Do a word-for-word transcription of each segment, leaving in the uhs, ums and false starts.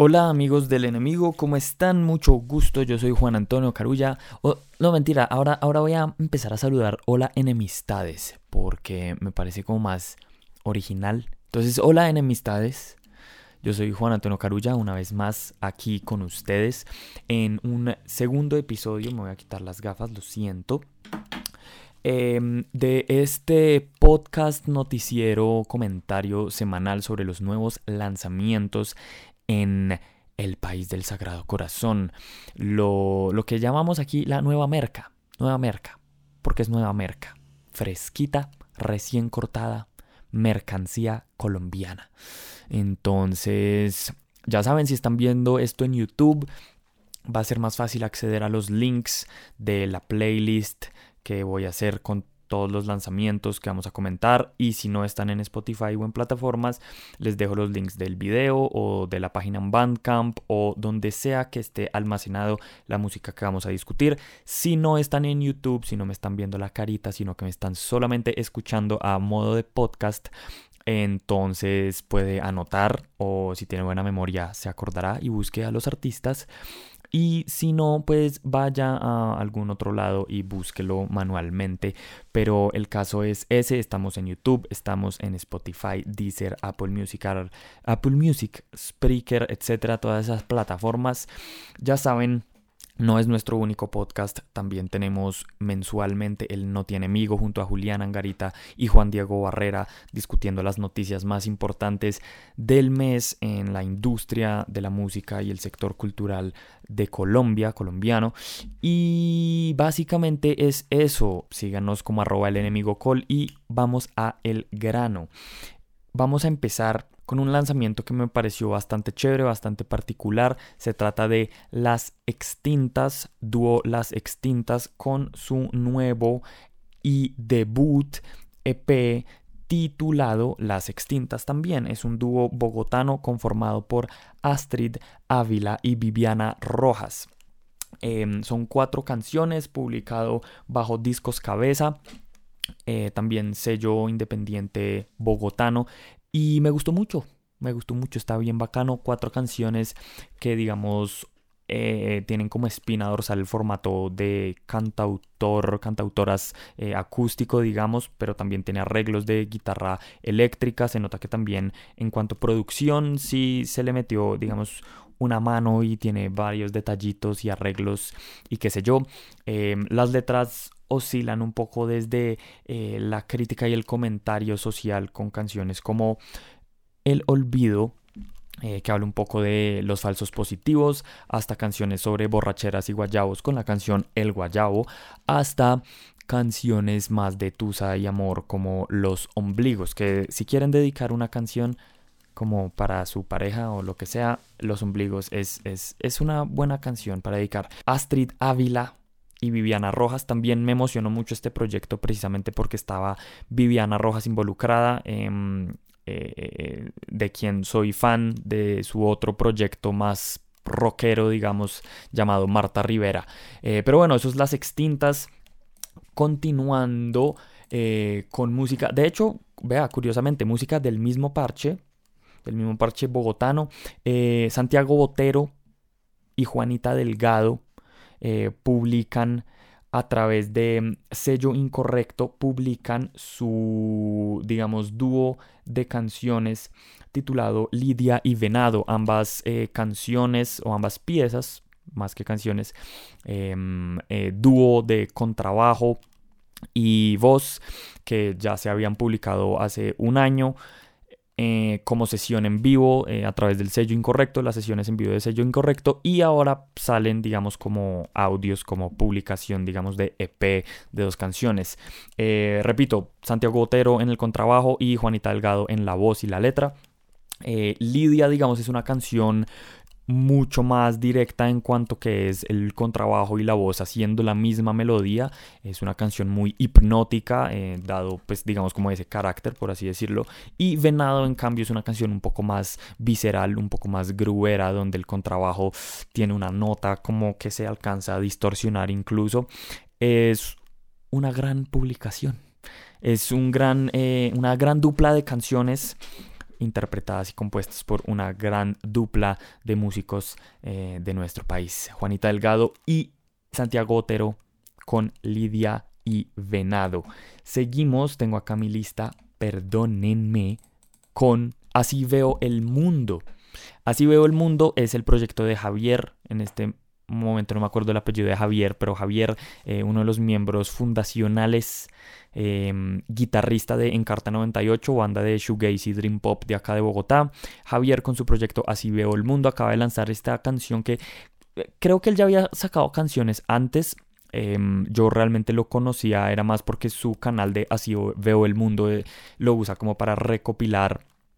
Hola amigos del enemigo, ¿cómo están? Mucho gusto, yo soy Juan Antonio Carulla. Oh, no, mentira, ahora, ahora voy a empezar a saludar hola enemistades, porque me parece como más original. Entonces, hola enemistades, yo soy Juan Antonio Carulla, una vez más aquí con ustedes en un segundo episodio. Me voy a quitar las gafas, lo siento. Eh, de este podcast noticiero comentario semanal sobre los nuevos lanzamientos en el país del Sagrado Corazón. Lo, lo que llamamos aquí la nueva merca. Nueva merca. Porque es nueva merca. Fresquita, recién cortada, mercancía colombiana. Entonces, ya saben, si están viendo esto en YouTube, va a ser más fácil acceder a los links de la playlist que voy a hacer con todos los lanzamientos que vamos a comentar. Y si no están en Spotify o en plataformas, les dejo los links del video o de la página en Bandcamp o donde sea que esté almacenado la música que vamos a discutir. Si no están en YouTube, si no me están viendo la carita, sino que me están solamente escuchando a modo de podcast, entonces puede anotar, o si tiene buena memoria se acordará y busque a los artistas. Y si no, pues vaya a algún otro lado y búsquelo manualmente. Pero el caso es ese. Estamos en YouTube, estamos en Spotify, Deezer, Apple Music, Apple Music, Spreaker, etcétera. Todas esas plataformas. Ya saben, no es nuestro único podcast. También tenemos mensualmente el No Tiene Amigo junto a Julián Angarita y Juan Diego Barrera, discutiendo las noticias más importantes del mes en la industria de la música y el sector cultural de Colombia, colombiano. Y básicamente es eso. Síganos como arroba el enemigo col y vamos a el grano. Vamos a empezar con un lanzamiento que me pareció bastante chévere, bastante particular. Se trata de Las Extintas, dúo Las Extintas, con su nuevo y debut E P titulado Las Extintas también. Es un dúo bogotano conformado por Astrid Ávila y Viviana Rojas. Eh, son cuatro canciones, publicado bajo Discos Cabeza, eh, también sello independiente bogotano. Y me gustó mucho, me gustó mucho, está bien bacano. Cuatro canciones que, digamos, eh, tienen como espina dorsal el formato de cantautor, cantautoras eh, acústico, digamos, pero también tiene arreglos de guitarra eléctrica. Se nota que también en cuanto a producción sí se le metió, digamos, una mano y tiene varios detallitos y arreglos y qué sé yo. Eh, las letras oscilan un poco desde eh, la crítica y el comentario social, con canciones como El Olvido, eh, que habla un poco de los falsos positivos, hasta canciones sobre borracheras y guayabos con la canción El Guayabo, hasta canciones más de tusa y amor como Los Ombligos, que si quieren dedicar una canción como para su pareja o lo que sea, Los Ombligos es, es, es una buena canción para dedicar. Astrid Ávila y Viviana Rojas, también me emocionó mucho este proyecto precisamente porque estaba Viviana Rojas involucrada, eh, eh, de quien soy fan de su otro proyecto más rockero, digamos, llamado Marta Rivera. Eh, pero bueno, eso es Las Extintas. Continuando eh, con música, de hecho, vea, curiosamente, música del mismo parche, del mismo parche bogotano. eh, Santiago Botero y Juanita Delgado Eh, publican a través de Sello Incorrecto, publican su, digamos, dúo de canciones titulado Lidia y Venado. Ambas eh, canciones o ambas piezas, más que canciones, eh, eh, dúo de contrabajo y voz, que ya se habían publicado hace un año. Eh, como sesión en vivo eh, a través del Sello Incorrecto, las sesiones en vivo de Sello Incorrecto, y ahora salen, digamos, como audios, como publicación, digamos, de E P de dos canciones. Eh, repito, Santiago Botero en el contrabajo y Juanita Delgado en la voz y la letra. Eh, Lidia, digamos, es una canción mucho más directa en cuanto que es el contrabajo y la voz haciendo la misma melodía. Es una canción muy hipnótica, eh, dado pues digamos como ese carácter, por así decirlo. Y Venado, en cambio, es una canción un poco más visceral, un poco más gruera, donde el contrabajo tiene una nota como que se alcanza a distorsionar incluso. Es una gran publicación, es un gran, eh, una gran dupla de canciones interpretadas y compuestas por una gran dupla de músicos eh, de nuestro país, Juanita Delgado y Santiago Otero con Lidia y Venado. Seguimos, tengo acá mi lista, perdónenme, con Así Veo el Mundo. Así Veo el Mundo es el proyecto de Javier, en este momento no me acuerdo el apellido de Javier, pero Javier, eh, uno de los miembros fundacionales, eh, guitarrista de Encarta noventa y ocho, banda de shoegaze y dream pop de acá de Bogotá. Javier con su proyecto Así Veo el Mundo acaba de lanzar esta canción que eh, creo que él ya había sacado canciones antes. Eh, yo realmente lo conocía, era más porque su canal de Así Veo el Mundo eh, lo usa como para recopilar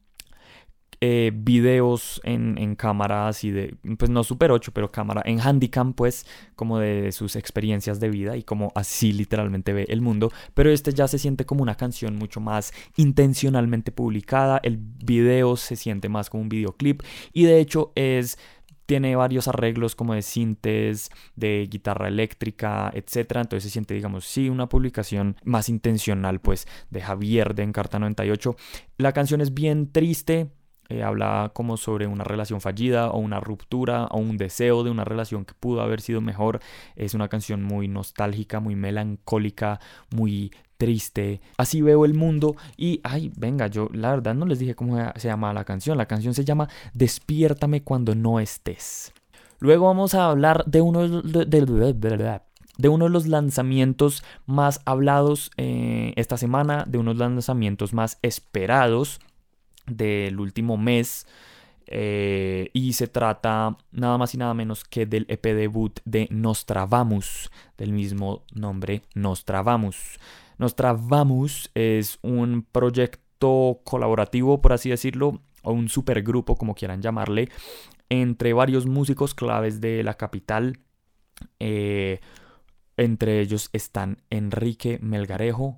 Eh, videos en, en cámara así de, pues no Super ocho, pero cámara en Handycam, pues como de sus experiencias de vida y como así literalmente ve el mundo. Pero este ya se siente como una canción mucho más intencionalmente publicada, el video se siente más como un videoclip y de hecho es... Tiene varios arreglos como de sintes, de guitarra eléctrica, etcétera. Entonces se siente, digamos, sí, una publicación más intencional, pues, de Javier de Encarta noventa y ocho. La canción es bien triste. Eh, habla como sobre una relación fallida o una ruptura o un deseo de una relación que pudo haber sido mejor. Es una canción muy nostálgica, muy melancólica, muy triste. Así veo el mundo y, ay, venga, yo la verdad no les dije cómo se llama la canción. La canción se llama Despiértame cuando no estés. Luego vamos a hablar de uno de, de, de, de, de uno de los lanzamientos más hablados eh, esta semana, de unos lanzamientos más esperados del último mes, eh, y se trata nada más y nada menos que del E P debut de Nostravamus, del mismo nombre, Nostravamus. Nostravamus es un proyecto colaborativo, por así decirlo, o un supergrupo, como quieran llamarle, entre varios músicos claves de la capital. Eh, entre ellos están Enrique Melgarejo,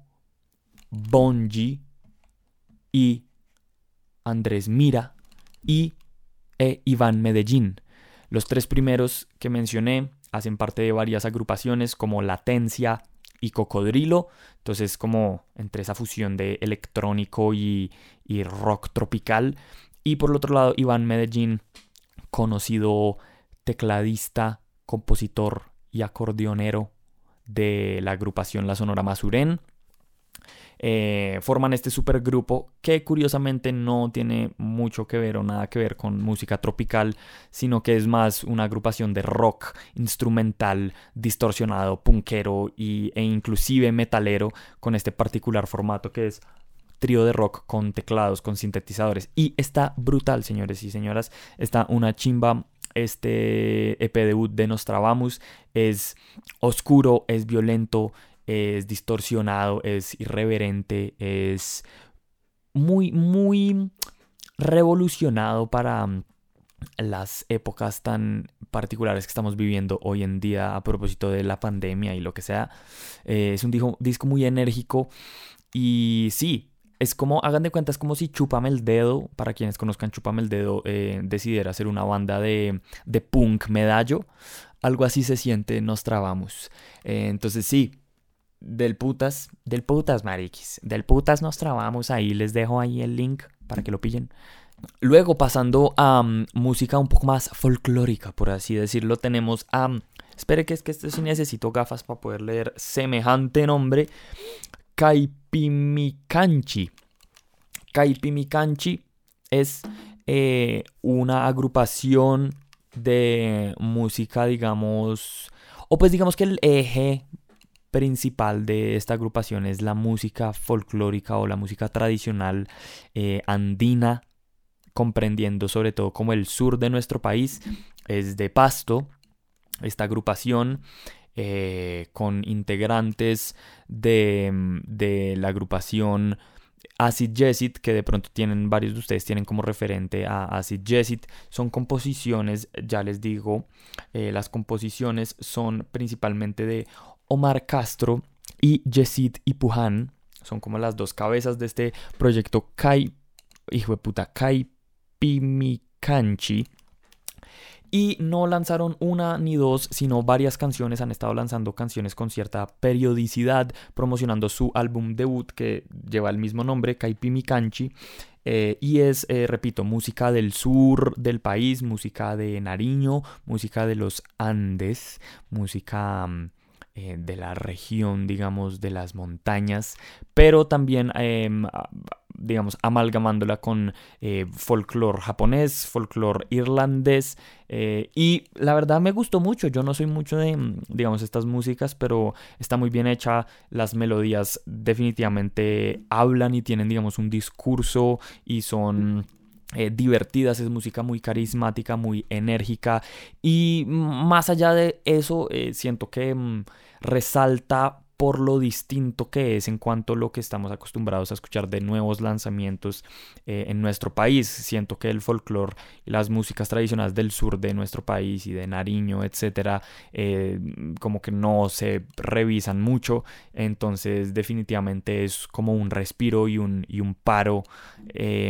Bonji y Andrés Mira y e Iván Medellín. Los tres primeros que mencioné hacen parte de varias agrupaciones como Latencia y Cocodrilo, entonces como entre esa fusión de electrónico y, y rock tropical. Y por el otro lado, Iván Medellín, conocido tecladista, compositor y acordeonero de la agrupación La Sonora Masuren. Eh, forman este supergrupo que curiosamente no tiene mucho que ver o nada que ver con música tropical, sino que es más una agrupación de rock instrumental, distorsionado, punkero y, e inclusive metalero, con este particular formato que es trío de rock con teclados, con sintetizadores. Y está brutal, señores y señoras, está una chimba. Este E P debut de Nostravamus es oscuro, es violento, es distorsionado, es irreverente, es muy, muy revolucionado para las épocas tan particulares que estamos viviendo hoy en día a propósito de la pandemia y lo que sea. Eh, es un disco, disco muy enérgico y sí, es como, hagan de cuenta, es como si Chúpame el Dedo, para quienes conozcan Chúpame el Dedo, eh, decidiera hacer una banda de, de punk medallo. Algo así se siente Nostravamus. Eh, entonces sí, del putas, del putas, mariquis. Del putas Nostravamus, ahí les dejo ahí el link para que lo pillen. Luego, pasando a um, música un poco más folclórica, por así decirlo, tenemos a... Um, espere que es que este sí necesito gafas para poder leer semejante nombre. Caipimicanchi. Caipimicanchi es eh, una agrupación de música, digamos... O pues digamos que el eje principal de esta agrupación es la música folclórica o la música tradicional eh, andina, comprendiendo sobre todo como el sur de nuestro país. Es de Pasto esta agrupación, eh, con integrantes de, de la agrupación Acid Yesit, que de pronto tienen, varios de ustedes tienen como referente a Acid Yesit. Son composiciones, ya les digo, eh, las composiciones son principalmente de Omar Castro y Yesit Ipuhan. Son como las dos cabezas de este proyecto Kai, hijo de puta, Caipimicanchi. Y no lanzaron una ni dos, sino varias canciones. Han estado lanzando canciones con cierta periodicidad, promocionando su álbum debut que lleva el mismo nombre, Caipimicanchi. Eh, y es, eh, repito, música del sur del país, música de Nariño, música de los Andes, música mm, eh, de la región, digamos, de las montañas, pero también, eh, digamos, amalgamándola con eh, folclore japonés, folclore irlandés, eh, y la verdad me gustó mucho. Yo no soy mucho de, digamos, estas músicas, pero está muy bien hecha. Las melodías definitivamente hablan y tienen, digamos, un discurso y son eh, divertidas. Es música muy carismática, muy enérgica, y más allá de eso, eh, siento que mm, resalta por lo distinto que es en cuanto a lo que estamos acostumbrados a escuchar de nuevos lanzamientos eh, en nuestro país. Siento que el folclore y las músicas tradicionales del sur de nuestro país y de Nariño, etcétera, eh, como que no se revisan mucho. Entonces definitivamente es como un respiro y un, y un paro eh,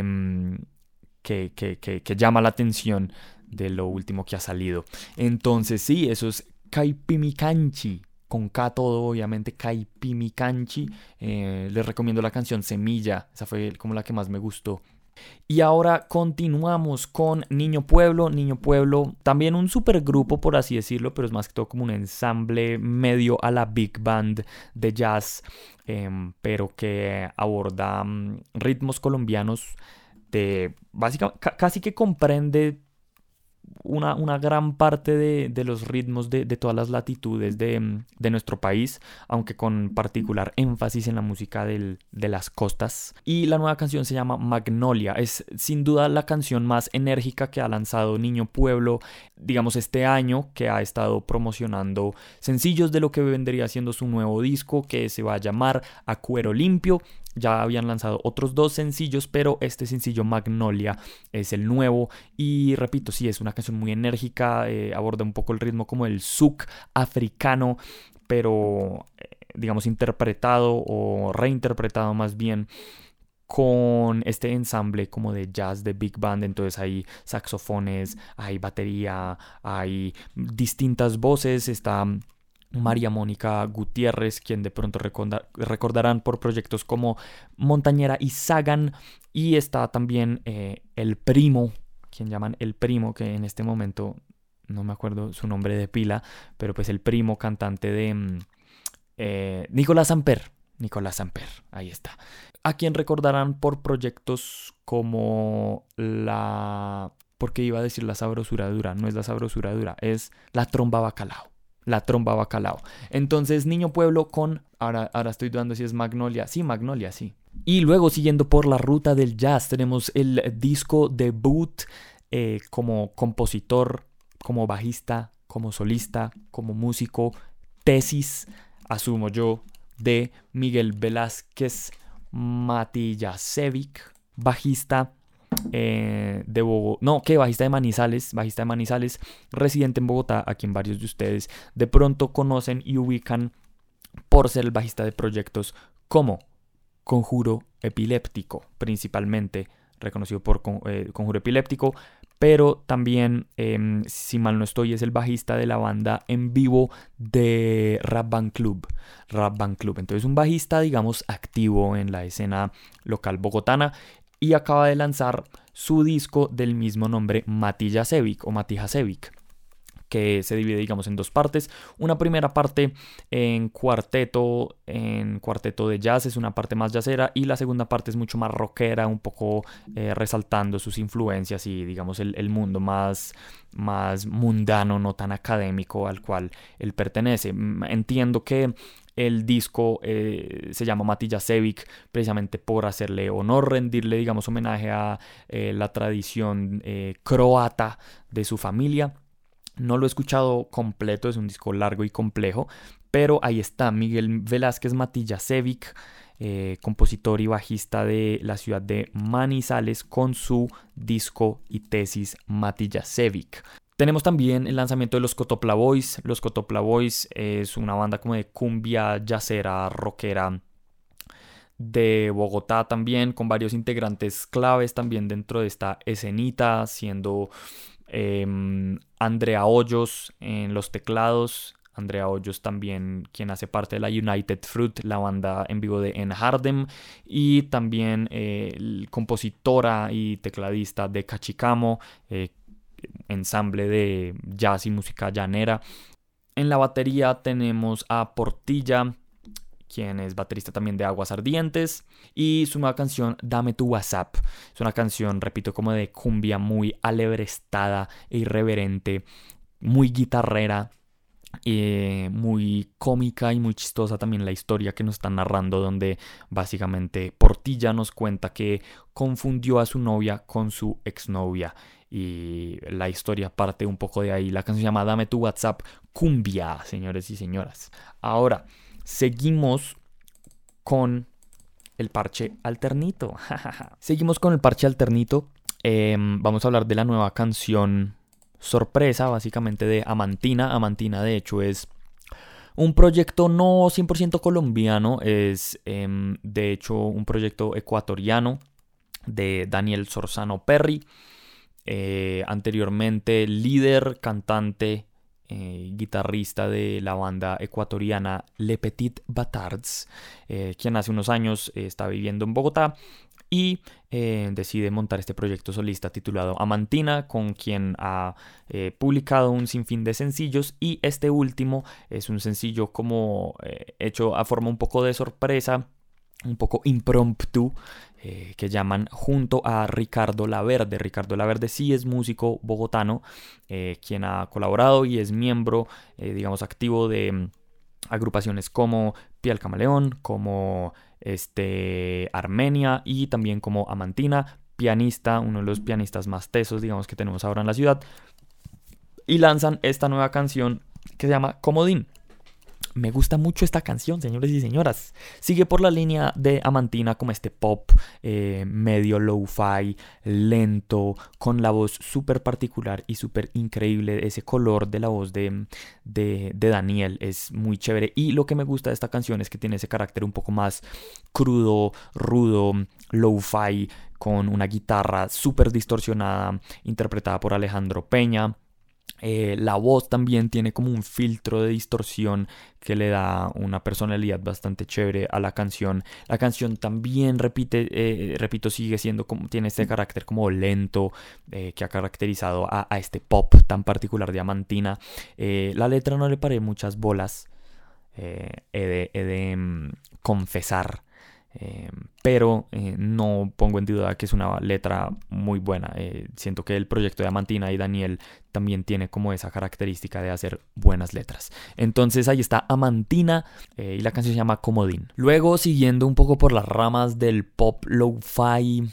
que, que, que, que llama la atención de lo último que ha salido. Entonces sí, eso es Caipimicanchi, con K todo, obviamente, Caipimicanchi. Eh, les recomiendo la canción Semilla, esa fue como la que más me gustó. Y ahora continuamos con Niño Pueblo. Niño Pueblo, también un supergrupo, por así decirlo, pero es más que todo como un ensamble medio a la big band de jazz, eh, pero que aborda um, ritmos colombianos de básicamente, casi que comprende una, una gran parte de, de los ritmos de, de todas las latitudes de, de nuestro país, aunque con particular énfasis en la música del, de las costas. Y la nueva canción se llama Magnolia. Es sin duda la canción más enérgica que ha lanzado Niño Pueblo, digamos, este año, que ha estado promocionando sencillos de lo que vendría siendo su nuevo disco, que se va a llamar A Cuero Limpio. Ya habían lanzado otros dos sencillos, pero este sencillo Magnolia es el nuevo. Y repito, sí, es una canción muy enérgica, eh, aborda un poco el ritmo como el zouk africano, pero eh, digamos interpretado o reinterpretado más bien con este ensamble como de jazz de big band. Entonces hay saxofones, hay batería, hay distintas voces. Está María Mónica Gutiérrez, quien de pronto recorda, recordarán por proyectos como Montañera y Sagan. Y está también eh, el primo, quien llaman el primo, que en este momento no me acuerdo su nombre de pila, pero pues el primo cantante de eh, Nicolás Samper. Nicolás Samper, ahí está. A quien recordarán por proyectos como la... porque iba a decir la sabrosura dura, no es la sabrosura dura, es la tromba bacalao. La tromba bacalao. Entonces, Niño Pueblo con... Ahora, ahora estoy dudando si es Magnolia. Sí, Magnolia, sí. Y luego, siguiendo por la ruta del jazz, tenemos el disco debut eh, como compositor, como bajista, como solista, como músico. Tesis, asumo yo, de Miguel Velázquez Matijasevic, bajista Eh, de Bogotá, no, que bajista de Manizales, bajista de Manizales, residente en Bogotá, a quien varios de ustedes de pronto conocen y ubican por ser el bajista de proyectos como Conjuro Epiléptico, principalmente reconocido por eh, Conjuro Epiléptico, pero también, eh, si mal no estoy, es el bajista de la banda en vivo de Rap Band Club. Rap Band Club. Entonces, un bajista, digamos, activo en la escena local bogotana. Y acaba de lanzar su disco del mismo nombre, Matijasevic o Matijasevic, que se divide, digamos, en dos partes. Una primera parte en cuarteto, en cuarteto de jazz, es una parte más jazzera, y la segunda parte es mucho más rockera, un poco eh, resaltando sus influencias y, digamos, el, el mundo más, más mundano, no tan académico al cual él pertenece. Entiendo que el disco eh, se llama Matijasevic precisamente por hacerle honor, rendirle, digamos, homenaje a eh, la tradición eh, croata de su familia. No lo he escuchado completo, es un disco largo y complejo, pero ahí está Miguel Velázquez Matijasevic, eh, compositor y bajista de la ciudad de Manizales, con su disco y tesis Matijasevic. Tenemos también el lanzamiento de los Cotopla Boys. Los Cotopla Boys es una banda como de cumbia jazzera, rockera de Bogotá también, con varios integrantes claves también dentro de esta escenita, siendo eh, Andrea Hoyos en los teclados. Andrea Hoyos también, quien hace parte de la United Fruit, la banda en vivo de En Hardem, y también eh, compositora y tecladista de Cachicamo, eh, ensamble de jazz y música llanera. En la batería tenemos a Portilla, quien es baterista también de Aguas Ardientes, y su nueva canción Dame tu WhatsApp. Es una canción, repito, como de cumbia muy alebrestada e irreverente, muy guitarrera, eh, muy cómica y muy chistosa también la historia que nos están narrando, donde básicamente Portilla nos cuenta que confundió a su novia con su exnovia. Y la historia parte un poco de ahí. La canción se llama Dame tu WhatsApp, cumbia, señores y señoras. Ahora, seguimos con el parche alternito. Seguimos con el parche alternito. Eh, vamos a hablar de la nueva canción sorpresa, básicamente, de Amantina. Amantina, de hecho, es un proyecto no cien por ciento colombiano. Es, eh, de hecho, un proyecto ecuatoriano de Daniel Sorzano Perry. Eh, anteriormente líder, cantante, eh, guitarrista de la banda ecuatoriana Le Petit Batards, eh, quien hace unos años eh, está viviendo en Bogotá y eh, decide montar este proyecto solista titulado Amantina, con quien ha eh, publicado un sinfín de sencillos, y este último es un sencillo como eh, hecho a forma un poco de sorpresa, un poco impromptu, eh, que llaman Junto a Ricardo Laverde. Ricardo Laverde sí es músico bogotano, eh, quien ha colaborado y es miembro, eh, digamos, activo de um, agrupaciones como Piel Camaleón, como este, Armenia, y también como Amantina, pianista, uno de los pianistas más tesos, digamos, que tenemos ahora en la ciudad, y lanzan esta nueva canción que se llama Comodín. Me gusta mucho esta canción, señores y señoras. Sigue por la línea de Amantina, como este pop eh, medio lo-fi, lento, con la voz súper particular y súper increíble. Ese color de la voz de, de, de Daniel es muy chévere. Y lo que me gusta de esta canción es que tiene ese carácter un poco más crudo, rudo, lo-fi, con una guitarra súper distorsionada, interpretada por Alejandro Peña. Eh, la voz también tiene como un filtro de distorsión que le da una personalidad bastante chévere a la canción. La canción también, repite, eh, repito, sigue siendo como, tiene este carácter como lento, eh, que ha caracterizado a, a este pop tan particular de Amantina. Eh, la letra no le paré muchas bolas, eh, he de, he de mm, confesar. Eh, pero eh, no pongo en duda que es una letra muy buena. Eh, siento que el proyecto de Amantina y Daniel también tiene como esa característica de hacer buenas letras. Entonces ahí está Amantina, eh, y la canción se llama Comodín. Luego, siguiendo un poco por las ramas del pop lo-fi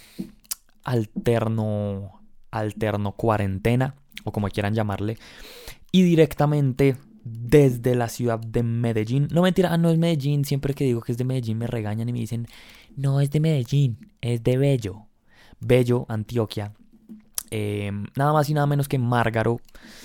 alterno, alterno cuarentena, o como quieran llamarle, y directamente desde la ciudad de Medellín. No, mentira, ah, no es Medellín. Siempre que digo que es de Medellín me regañan y me dicen, no es de Medellín, es de Bello. Bello, Antioquia. Eh, nada más y nada menos que Márgaro,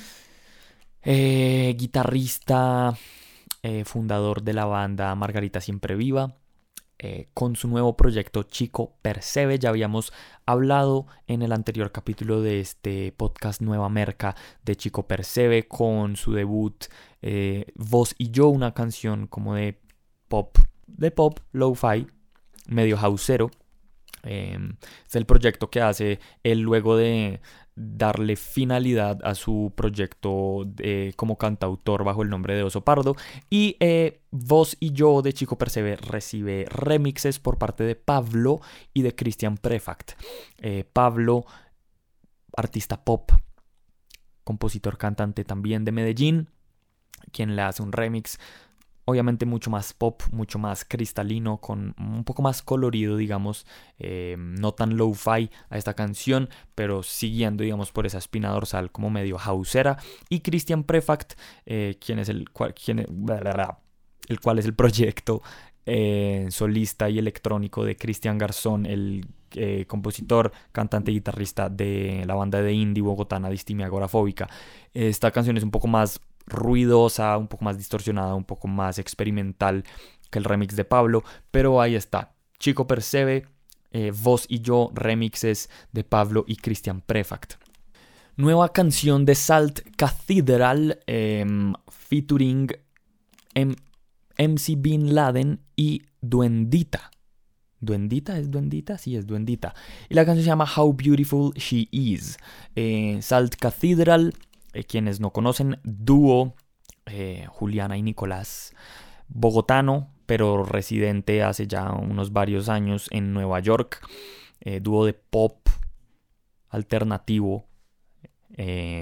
eh, guitarrista, eh, fundador de la banda Margarita Siempre Viva. Eh, con su nuevo proyecto Chico Percebe. Ya habíamos hablado en el anterior capítulo de este podcast Nueva Merca de Chico Percebe, con su debut eh, Vos y Yo, una canción como de pop, de pop lo-fi, medio houseero. Eh, es el proyecto que hace él luego de darle finalidad a su proyecto de, como cantautor bajo el nombre de Oso Pardo. Y eh, Vos y Yo de Chico Percebe recibe remixes por parte de Pablo y de Christian Prefect. Eh, Pablo, artista pop, compositor, cantante también de Medellín, quien le hace un remix obviamente mucho más pop, mucho más cristalino, con un poco más colorido, digamos, eh, no tan lo-fi a esta canción, pero siguiendo, digamos, por esa espina dorsal como medio houseera. Y Christian Prefect, eh, quien es el cual, quien, el cual es el proyecto eh, solista y electrónico de Cristian Garzón, el eh, compositor, cantante y guitarrista de la banda de indie bogotana Distimia Agorafóbica. Esta canción es un poco más ruidosa, un poco más distorsionada, un poco más experimental que el remix de Pablo, pero ahí está, Chico Percebe, eh, Vos y Yo, remixes de Pablo y Christian Prefect. Nueva canción de Salt Cathedral eh, featuring M- MC Bin Laden y Duendita. ¿Duendita? ¿Es Duendita? Sí, es Duendita. Y la canción se llama How Beautiful She Is. Eh, Salt Cathedral, eh, quienes no conocen, dúo eh, Juliana y Nicolás, bogotano, pero residente hace ya unos varios años en Nueva York. Eh, dúo de pop alternativo. Eh,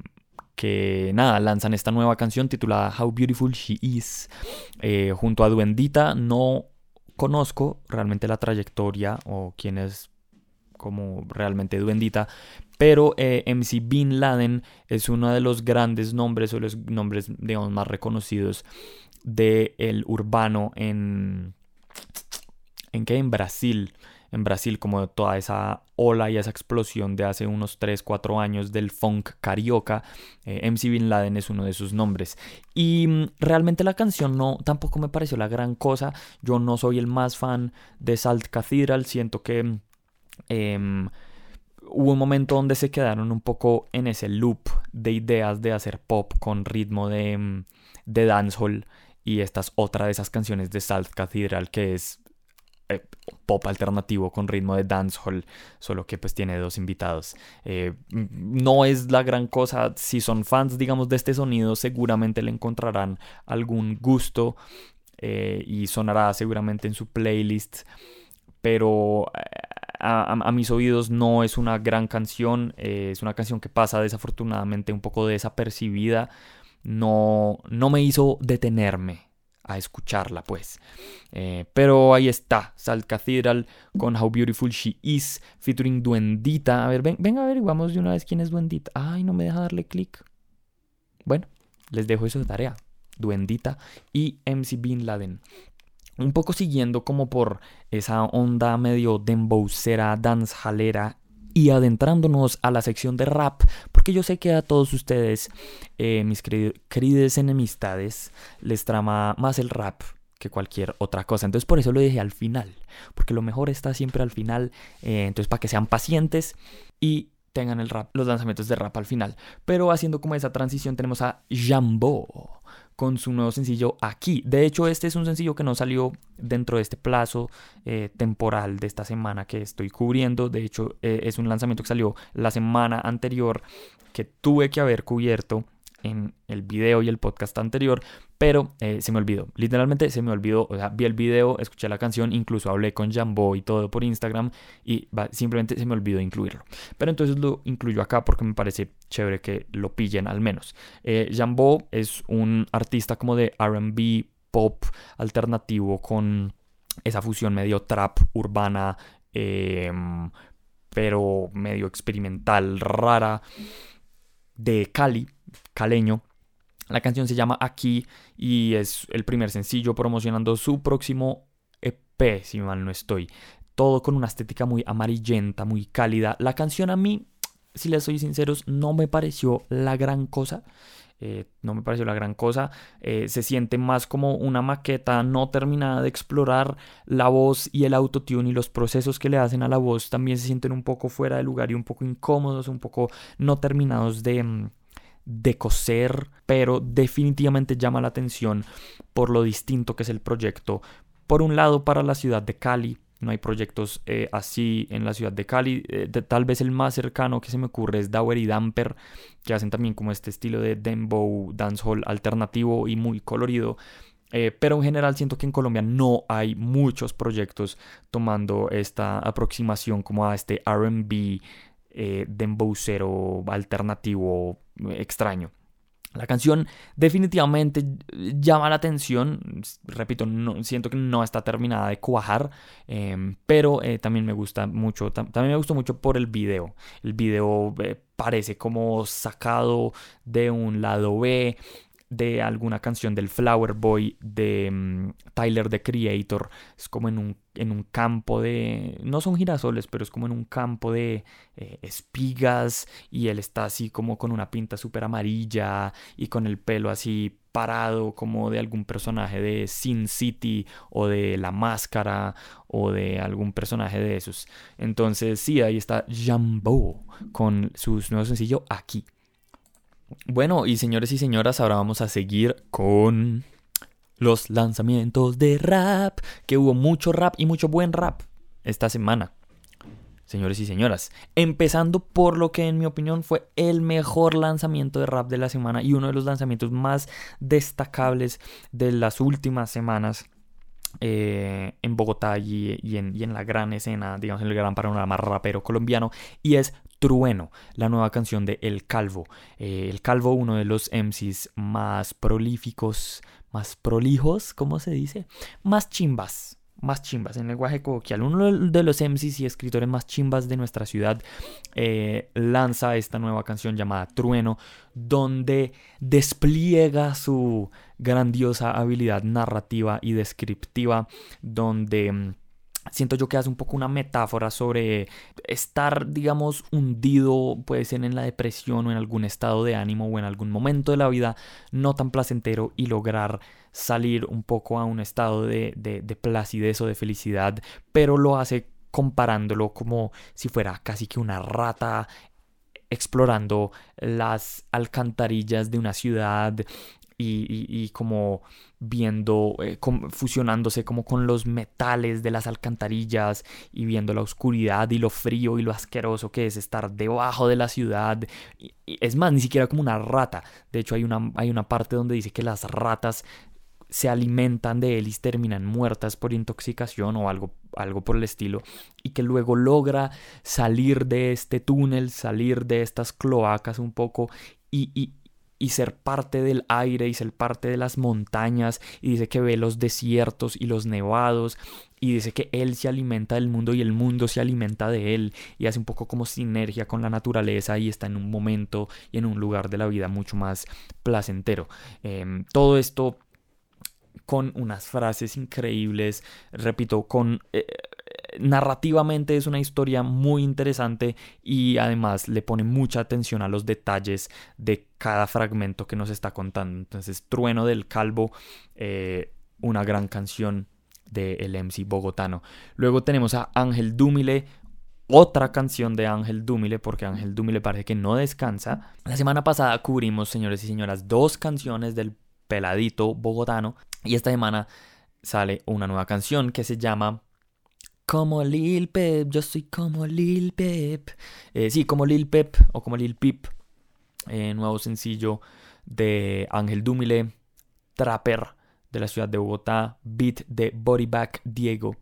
que nada, lanzan esta nueva canción titulada How Beautiful She Is. Eh, junto a Duendita. No conozco realmente la trayectoria o quién es como realmente Duendita, pero eh, M C Bin Laden es uno de los grandes nombres o los nombres, digamos, más reconocidos del urbano en en qué en Brasil. En Brasil, como toda esa ola y esa explosión de hace unos tres cuatro años del funk carioca, eh, M C Bin Laden es uno de sus nombres. Y mm, realmente la canción no, tampoco me pareció la gran cosa. Yo no soy el más fan de Salt Cathedral. Siento que eh, hubo un momento donde se quedaron un poco en ese loop de ideas de hacer pop con ritmo de, de dancehall. Y esta es otra de esas canciones de Salt Cathedral que es Eh, pop alternativo con ritmo de dancehall, solo que pues tiene dos invitados. Eh, no es la gran cosa. Si son fans, digamos, de este sonido, seguramente le encontrarán algún gusto eh, y sonará seguramente en su playlist, pero a, a, a mis oídos no es una gran canción. Eh, es una canción que pasa desafortunadamente un poco desapercibida. No, no me hizo detenerme a escucharla, pues. Eh, pero ahí está, Salt Cathedral con How Beautiful She Is, featuring Duendita. A ver, ven, ven a ver, vamos de una vez quién es Duendita. Ay, no me deja darle clic. Bueno, les dejo eso de tarea. Duendita y M C Bin Laden. Un poco siguiendo como por esa onda medio dembowcera, dancehalera, y adentrándonos a la sección de rap, porque yo sé que a todos ustedes, eh, mis queridas enemistades, les trama más el rap que cualquier otra cosa. Entonces por eso lo dejé al final, porque lo mejor está siempre al final. Eh, entonces para que sean pacientes y tengan el rap, los lanzamientos de rap al final. Pero haciendo como esa transición tenemos a Jambo con su nuevo sencillo Aquí. De hecho, este es un sencillo que no salió dentro de este plazo eh, temporal de esta semana que estoy cubriendo. De hecho, eh, es un lanzamiento que salió la semana anterior que tuve que haber cubierto en el video y el podcast anterior, pero eh, se me olvidó, literalmente se me olvidó. O sea, vi el video, escuché la canción, incluso hablé con Jambo y todo por Instagram y va, simplemente se me olvidó incluirlo, pero entonces lo incluyo acá porque me parece chévere que lo pillen al menos. eh, Jambo es un artista como de R and B pop alternativo con esa fusión medio trap urbana, eh, pero medio experimental, rara, de Cali, caleño. La canción se llama Aquí y es el primer sencillo promocionando su próximo E P, si mal no estoy. Todo con una estética muy amarillenta, muy cálida. La canción a mí, si les soy sinceros, no me pareció la gran cosa. Eh, no me pareció la gran cosa. Eh, se siente más como una maqueta no terminada de explorar. La voz y el autotune y los procesos que le hacen a la voz también se sienten un poco fuera de lugar y un poco incómodos, un poco no terminados de... de coser, pero definitivamente llama la atención por lo distinto que es el proyecto. Por un lado, para la ciudad de Cali, no hay proyectos eh, así en la ciudad de Cali. Eh, de, tal vez el más cercano que se me ocurre es Dower y Damper, que hacen también como este estilo de dembow, dancehall alternativo y muy colorido. Eh, pero en general siento que en Colombia no hay muchos proyectos tomando esta aproximación como a este R and B eh, dembowcero alternativo extraño. La canción definitivamente llama la atención. Repito, no, siento que no está terminada de cuajar, eh, pero eh, también me gusta mucho. Tam- también me gustó mucho por el video. El video eh, parece como sacado de un lado B. de alguna canción del Flower Boy de um, Tyler, the Creator. Es como en un, en un campo de... No son girasoles, pero es como en un campo de eh, espigas, y él está así como con una pinta súper amarilla y con el pelo así parado como de algún personaje de Sin City o de La Máscara o de algún personaje de esos. Entonces sí, ahí está Jambo con su nuevo sencillo Aquí. Bueno, y señores y señoras, ahora vamos a seguir con los lanzamientos de rap, que hubo mucho rap y mucho buen rap esta semana, señores y señoras. Empezando por lo que en mi opinión fue el mejor lanzamiento de rap de la semana y uno de los lanzamientos más destacables de las últimas semanas eh, en Bogotá y, y, en, y en la gran escena, digamos en el gran panorama rapero colombiano, y es Trueno, la nueva canción de El Calvo. Eh, El Calvo, uno de los M Cs más prolíficos, más prolijos, ¿cómo se dice? Más chimbas, más chimbas en lenguaje coloquial. Uno de los M Cs y escritores más chimbas de nuestra ciudad eh, lanza esta nueva canción llamada Trueno, donde despliega su grandiosa habilidad narrativa y descriptiva, donde siento yo que hace un poco una metáfora sobre estar, digamos, hundido, puede ser en la depresión o en algún estado de ánimo o en algún momento de la vida no tan placentero, y lograr salir un poco a un estado de, de, de placidez o de felicidad, pero lo hace comparándolo como si fuera casi que una rata explorando las alcantarillas de una ciudad. Y, y, y como viendo, eh, com, fusionándose como con los metales de las alcantarillas, y viendo la oscuridad y lo frío y lo asqueroso que es estar debajo de la ciudad. Y, y es más, ni siquiera como una rata. De hecho, hay una, hay una parte donde dice que las ratas se alimentan de él y terminan muertas por intoxicación o algo, algo por el estilo, y que luego logra salir de este túnel, salir de estas cloacas un poco, y, y y ser parte del aire y ser parte de las montañas, y dice que ve los desiertos y los nevados, y dice que él se alimenta del mundo y el mundo se alimenta de él, y hace un poco como sinergia con la naturaleza, y está en un momento y en un lugar de la vida mucho más placentero. Eh, todo esto con unas frases increíbles, repito, con... Eh, narrativamente es una historia muy interesante, y además le pone mucha atención a los detalles de cada fragmento que nos está contando. Entonces, Trueno del Calvo, eh, una gran canción del M C bogotano. Luego tenemos a Ángel Dúmile, otra canción de Ángel Dúmile, porque Ángel Dúmile parece que no descansa. La semana pasada cubrimos, señores y señoras, dos canciones del peladito bogotano, y esta semana sale una nueva canción que se llama Como Lil Pep, yo soy como Lil Pep. Eh, sí, como Lil Pep o como Lil Peep. Eh, nuevo sencillo de Ángel Dúmile, trapper de la ciudad de Bogotá, beat de Bodyback Diego.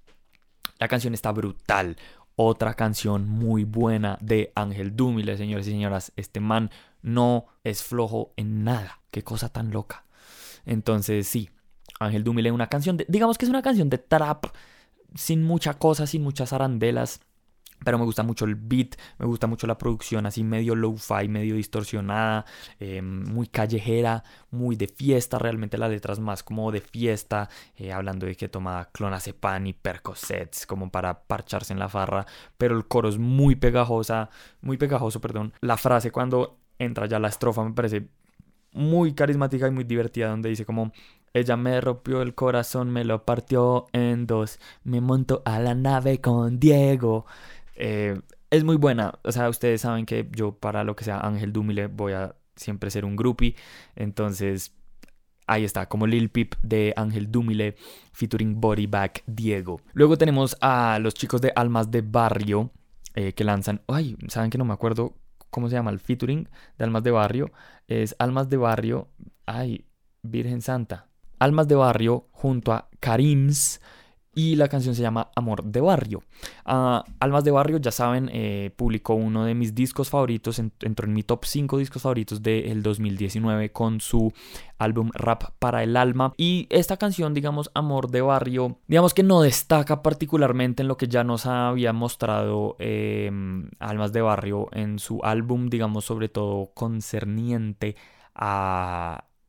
La canción está brutal. Otra canción muy buena de Ángel Dúmile, señores y señoras. Este man no es flojo en nada. Qué cosa tan loca. Entonces, sí, Ángel Dúmile, una canción de, digamos que es una canción de trap, sin mucha cosa, sin muchas arandelas, pero me gusta mucho el beat, me gusta mucho la producción así medio lo-fi, medio distorsionada, eh, muy callejera, muy de fiesta. Realmente las letras más como de fiesta, eh, hablando de que toma clonazepam y Percocets como para parcharse en la farra, pero el coro es muy pegajosa, muy pegajoso, perdón. La frase cuando entra ya la estrofa me parece muy carismática y muy divertida, donde dice como: ella me rompió el corazón, me lo partió en dos, me monto a la nave con Diego. Eh, es muy buena. O sea, ustedes saben que yo para lo que sea Ángel Dúmile voy a siempre ser un groupie. Entonces, ahí está, como Lil Peep de Ángel Dúmile featuring Bodyback Diego. Luego tenemos a los chicos de Almas de Barrio, eh, que lanzan... Ay, ¿saben que no me acuerdo cómo se llama el featuring de Almas de Barrio? Es Almas de Barrio... Ay, Virgen Santa. Almas de Barrio junto a Karims, y la canción se llama Amor de Barrio. Uh, Almas de Barrio, ya saben, eh, publicó uno de mis discos favoritos, en, entró en mi top cinco discos favoritos del dos mil diecinueve con su álbum Rap para el Alma. Y esta canción, digamos, Amor de Barrio, digamos que no destaca particularmente en lo que ya nos había mostrado eh, Almas de Barrio en su álbum, digamos, sobre todo concerniente a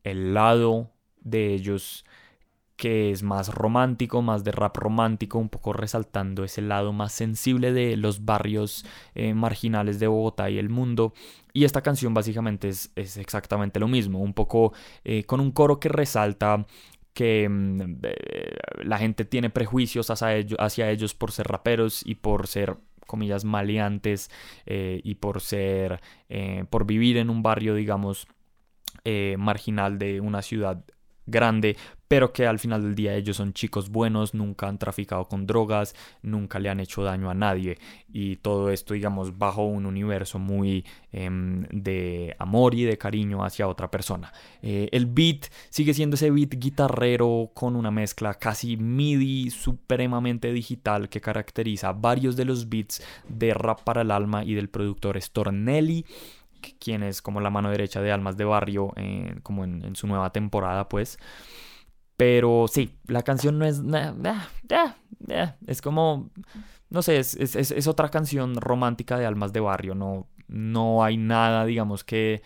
el lado de ellos que es más romántico, más de rap romántico, un poco resaltando ese lado más sensible de los barrios eh, marginales de Bogotá y el mundo. Y esta canción básicamente es, es exactamente lo mismo, un poco eh, con un coro que resalta que mm, eh, la gente tiene prejuicios hacia ellos, hacia ellos por ser raperos y por ser, comillas, maleantes, eh, y por ser, eh, por vivir en un barrio, digamos, eh, marginal de una ciudad grande, pero que al final del día ellos son chicos buenos, nunca han traficado con drogas, nunca le han hecho daño a nadie, y todo esto, digamos, bajo un universo muy eh, de amor y de cariño hacia otra persona. Eh, el beat sigue siendo ese beat guitarrero con una mezcla casi MIDI supremamente digital que caracteriza varios de los beats de Rap para el Alma y del productor Stornelli, quien es como la mano derecha de Almas de Barrio, eh, como en, en su nueva temporada, pues. Pero sí, la canción no es... Nah, nah, nah, nah, es como... No sé, es, es, es otra canción romántica de Almas de Barrio. No, no hay nada, digamos, que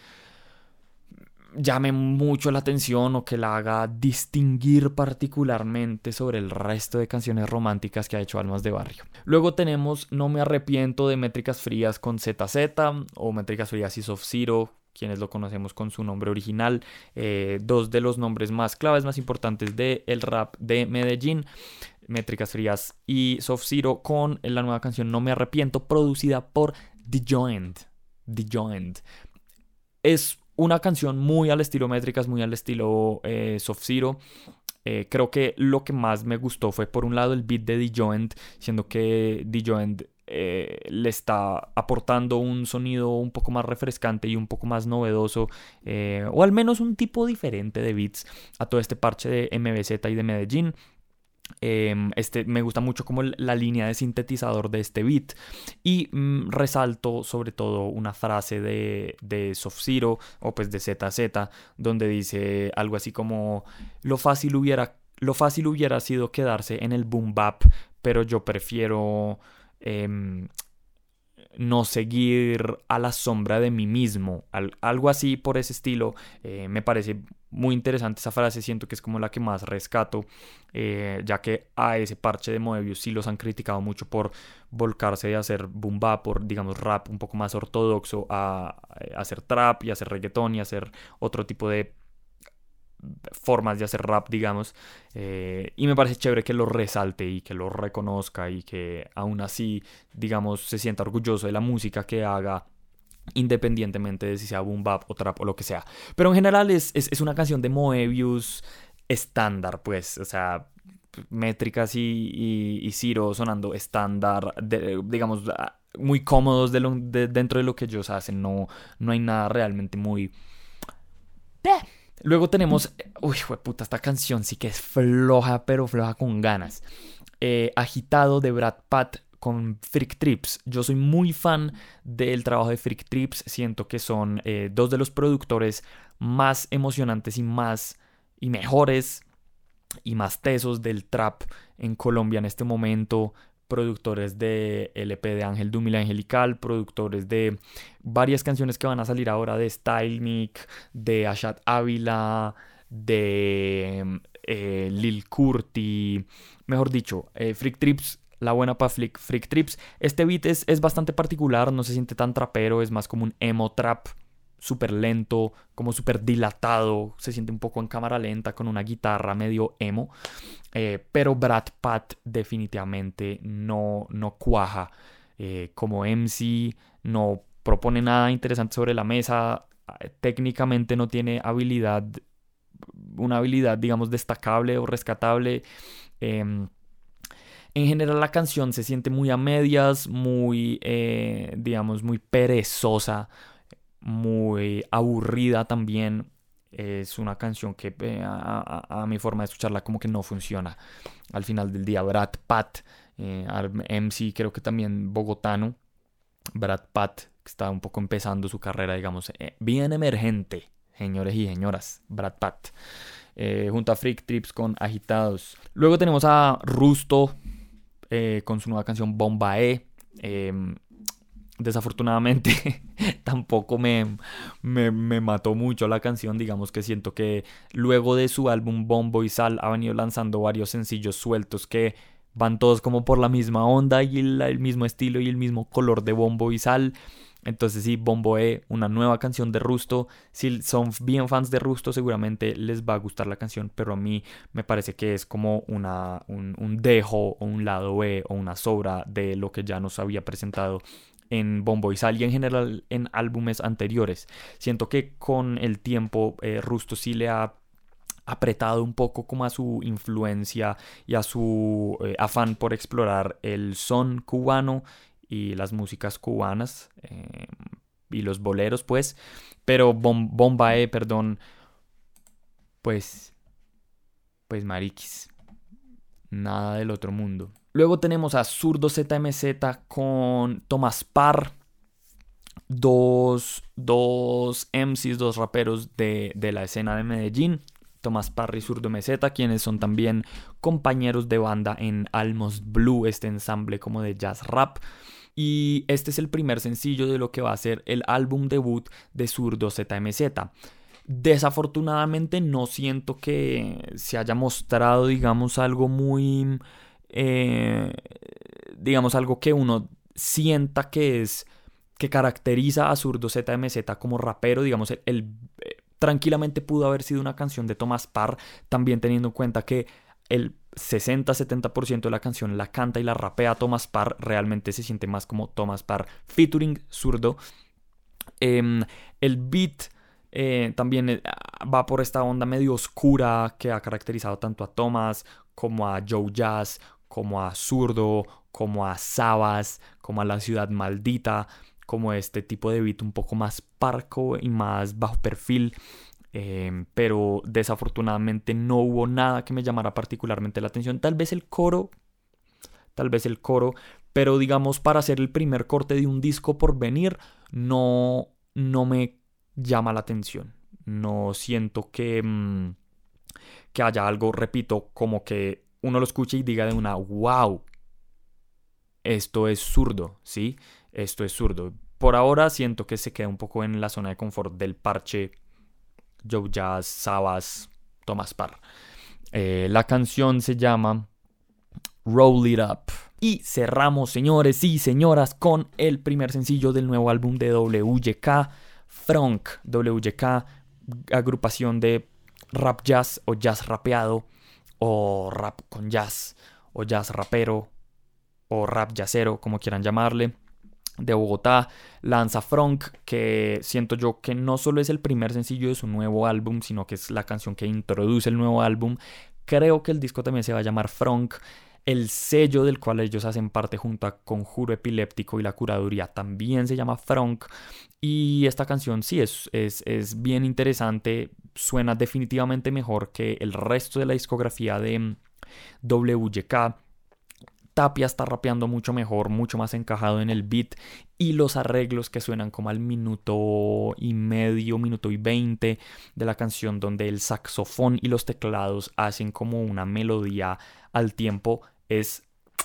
llame mucho la atención o que la haga distinguir particularmente sobre el resto de canciones románticas que ha hecho Almas de Barrio. Luego tenemos No me arrepiento de Métricas Frías con Z Z, o Métricas Frías y Soft Zero, quienes lo conocemos con su nombre original, eh, dos de los nombres más claves, más importantes del rap de Medellín, Métricas Frías y Soft Zero, con la nueva canción No me arrepiento, producida por The Joint. The Joint. Es una canción muy al estilo Métricas, muy al estilo eh, Soft Zero. Eh, creo que lo que más me gustó fue, por un lado, el beat de The Joint, siendo que The Joint eh, le está aportando un sonido un poco más refrescante y un poco más novedoso, eh, o al menos un tipo diferente de beats a todo este parche de M B Z y de Medellín. Este, me gusta mucho como la línea de sintetizador de este beat, y mm, resalto sobre todo una frase de, de Soft Zero, o pues de Z Z, donde dice algo así como: lo fácil hubiera, lo fácil hubiera sido quedarse en el boom bap, pero yo prefiero eh, no seguir a la sombra de mí mismo. Al, algo así por ese estilo. Eh, me parece muy interesante esa frase, siento que es como la que más rescato, eh, ya que a ese parche de Moebius sí los han criticado mucho por volcarse de hacer boom bap, por, digamos, rap un poco más ortodoxo, a, a hacer trap y hacer reggaetón y hacer otro tipo de formas de hacer rap, digamos, eh, y me parece chévere que lo resalte y que lo reconozca, y que aún así, digamos, se sienta orgulloso de la música que haga, independientemente de si sea boom bap o trap o lo que sea. Pero en general es, es, es una canción de Moebius estándar, pues, o sea, Métricas y, y, y Zero sonando estándar, de, digamos, muy cómodos de lo, de, dentro de lo que ellos hacen. No, no hay nada realmente muy... Luego tenemos, uy, puta, esta canción sí que es floja, pero floja con ganas. Eh, Agitado de Brad Pat con Freak Trips. Yo soy muy fan del trabajo de Freak Trips. Siento que son eh, dos de los productores más emocionantes y más y mejores y más tesos del trap en Colombia en este momento. Productores de L P de Ángel Dumila Angelical, productores de varias canciones que van a salir ahora de Stylenic, de Ashad Ávila, de eh, Lil Curti, mejor dicho, eh, Freak Trips, la buena pa' Freak, Freak Trips. Este beat es, es bastante particular, no se siente tan trapero, es más como un emo trap, súper lento, como súper dilatado, se siente un poco en cámara lenta con una guitarra medio emo, eh, pero Brad Pat definitivamente no, no cuaja eh, como M C, no propone nada interesante sobre la mesa, técnicamente no tiene habilidad, una habilidad, digamos, destacable o rescatable. eh, En general la canción se siente muy a medias, muy, eh, digamos, muy perezosa, muy aburrida también. Es una canción que eh, a, a, a mi forma de escucharla como que no funciona al final del día. Brad Pat, eh, M C creo que también bogotano, Brad Pat, que está un poco empezando su carrera, digamos, eh, bien emergente, señores y señoras, Brad Pat, eh, junto a Freak Trips con Agitados. Luego tenemos a Rusto eh, con su nueva canción Bomba E. Eh, Desafortunadamente tampoco me, me, me mató mucho la canción. Digamos que siento que luego de su álbum Bombo y Sal ha venido lanzando varios sencillos sueltos que van todos como por la misma onda y el, el mismo estilo y el mismo color de Bombo y Sal. Entonces sí, Bombo E, una nueva canción de Rusto. Si son bien fans de Rusto seguramente les va a gustar la canción, pero a mí me parece que es como una, un, un dejo o un lado B o una sobra de lo que ya nos había presentado en Bombo y Sal y en general en álbumes anteriores. Siento que con el tiempo eh, Rusto sí le ha apretado un poco como a su influencia y a su eh, afán por explorar el son cubano y las músicas cubanas eh, y los boleros pues, pero Bom Bombae, perdón, pues, pues mariquis, nada del otro mundo. Luego tenemos a Zurdo Z M Z con Thomas Parr, dos, dos M Cs, dos raperos de, de la escena de Medellín. Thomas Parr y Zurdo M Z, quienes son también compañeros de banda en Almost Blue, este ensamble como de jazz rap. Y este es el primer sencillo de lo que va a ser el álbum debut de Zurdo Z M Z. Desafortunadamente no siento que se haya mostrado, digamos, algo muy... Eh, digamos, algo que uno sienta que es... que caracteriza a Zurdo Z M Z como rapero, digamos, el... el eh, tranquilamente pudo haber sido una canción de Thomas Parr, también teniendo en cuenta que el sesenta a setenta por ciento de la canción la canta y la rapea Thomas Parr, realmente se siente más como Thomas Parr featuring Zurdo. Eh, el beat eh, también eh, va por esta onda medio oscura que ha caracterizado tanto a Thomas como a Joe Jazz, como a Zurdo, como a Sabas, como a La Ciudad Maldita, como este tipo de beat un poco más parco y más bajo perfil. Eh, pero desafortunadamente no hubo nada que me llamara particularmente la atención. Tal vez el coro, tal vez el coro, pero digamos para hacer el primer corte de un disco por venir, no, no me llama la atención. No siento que, mmm, que haya algo, repito, como que uno lo escuche y diga de una, wow, esto es Zurdo, ¿sí? Esto es Zurdo. Por ahora siento que se queda un poco en la zona de confort del parche Joe Jazz, Sabas, Thomas Parr. Eh, la canción se llama Roll It Up. Y cerramos, señores y señoras, con el primer sencillo del nuevo álbum de W Y K, Fronk. W Y K, agrupación de rap jazz o jazz rapeado, o rap con jazz, o jazz rapero, o rap jazzero, como quieran llamarle, de Bogotá. Lanza Fronk, que siento yo que no solo es el primer sencillo de su nuevo álbum, sino que es la canción que introduce el nuevo álbum. Creo que el disco también se va a llamar Fronk. El sello del cual ellos hacen parte junto a Conjuro Epiléptico y La Curaduría también se llama Fronk. Y esta canción sí es, es, es bien interesante, suena definitivamente mejor que el resto de la discografía de W Y K. Tapia está rapeando mucho mejor, mucho más encajado en el beat, y los arreglos que suenan como al minuto y medio, minuto y veinte de la canción, donde el saxofón y los teclados hacen como una melodía al tiempo, es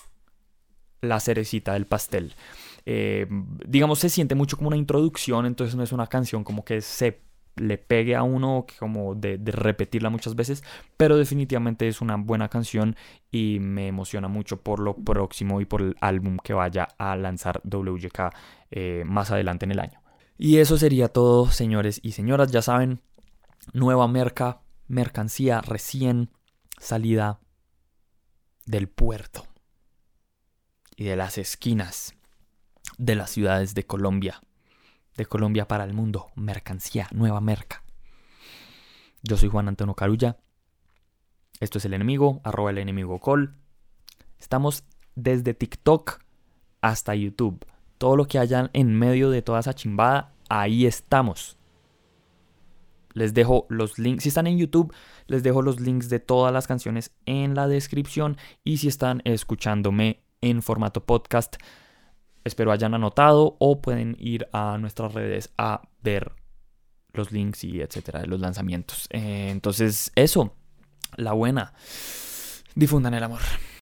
la cerecita del pastel. Eh, digamos, se siente mucho como una introducción, entonces no es una canción como que se le pegue a uno como de, de repetirla muchas veces, pero definitivamente es una buena canción y me emociona mucho por lo próximo y por el álbum que vaya a lanzar W Y K eh, más adelante en el año. Y eso sería todo, señores y señoras. Ya saben, nueva merca, mercancía recién salida del puerto y de las esquinas de las ciudades de Colombia. De Colombia para el mundo, mercancía, nueva merca. Yo soy Juan Antonio Carulla. Esto es El Enemigo, arroba El Enemigo Col. Estamos desde TikTok hasta YouTube. Todo lo que haya en medio de toda esa chimbada, ahí estamos. Les dejo los links. Si están en YouTube, les dejo los links de todas las canciones en la descripción. Y si están escuchándome en formato podcast, espero hayan anotado o pueden ir a nuestras redes a ver los links y etcétera de los lanzamientos. Eh, entonces, eso, la buena. Difundan el amor.